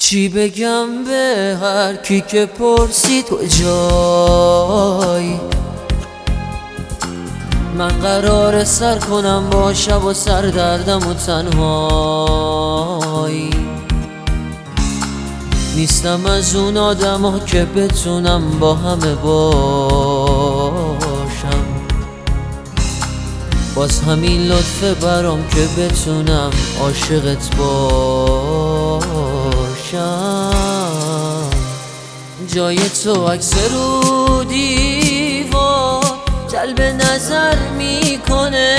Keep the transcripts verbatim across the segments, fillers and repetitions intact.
چی بگم به هر کی که پرسید کجایی؟ من قرار سر کنم با شب و سر دردم و تنهایی. نیستم از اون آدم ها که بتونم با همه باشم، باز همین لطفه برام که بتونم عاشقت باشم. جای تو عکس رو دیوار جلب نظر میکنه،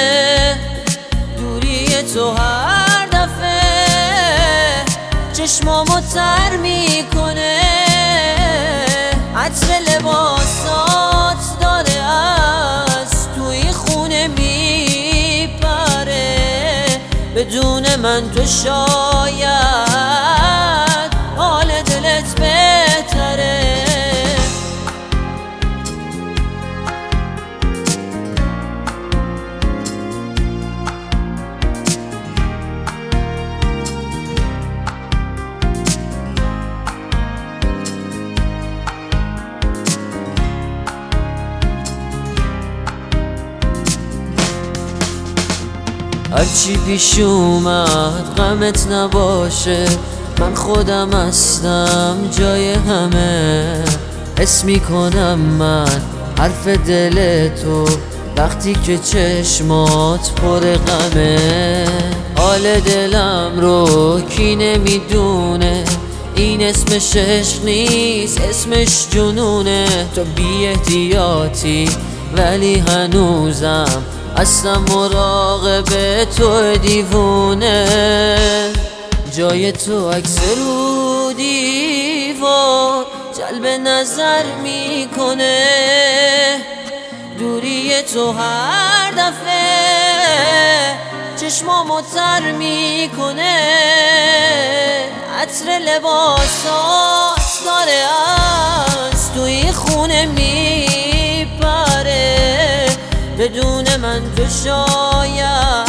دوری تو هر دفعه چشمامو تر میکنه. عطر لباسات داره از توی خونه میپره، بدون من تو شاید حال دلت بهتره. هرچی پیش اومد غمت نباشه، من خودم هستم جای همه. حس میکنم من حرف دل تو وقتی که چشمات پر غمه. حال دلم رو کی نمیدونه، این اسمش عشق نیست اسمش جنونه. تو بی احتیاطی ولی هنوزم اصلا مراقب تو دیوونه. جای تو عکس رو دیوار جلب نظر میکنه، دوری تو هر دفعه چشمامو تر میکنه. عطر لباسات داره از توی خونه میپره، بدون من تو شاید